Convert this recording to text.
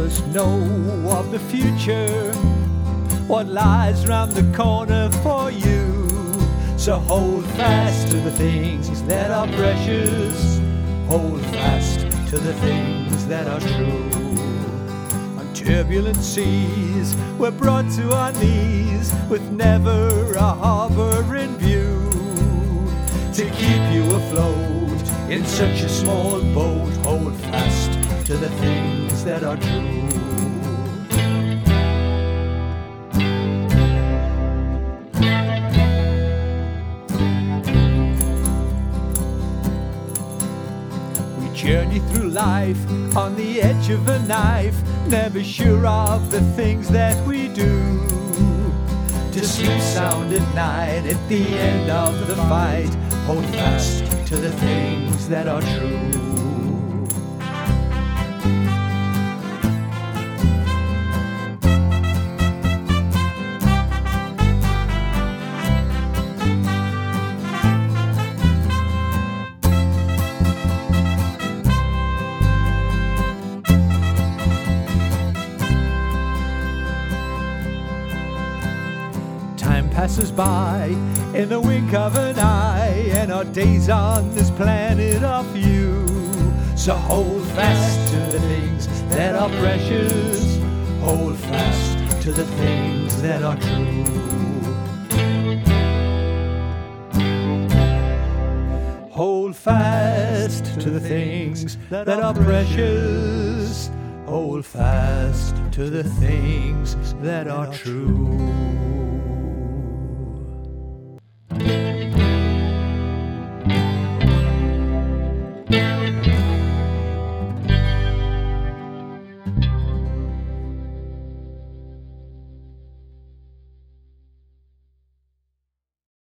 us know of the future, what lies round the corner for you. So hold fast to the things that are precious, hold fast to the things that are true. On turbulent seas we're brought to our knees, with never a harbour in view. To keep you afloat in such a small boat, hold fast to the things that are true. We journey through life on the edge of a knife, never sure of the things that we do. To sleep sound at night at the end of the fight, hold fast to the things that are true. Time passes by in the wink of an eye, and our days on this planet are few. So hold fast to the things that are precious, hold fast to the things that are true. Hold fast to the things that are precious, hold fast to the things that are true.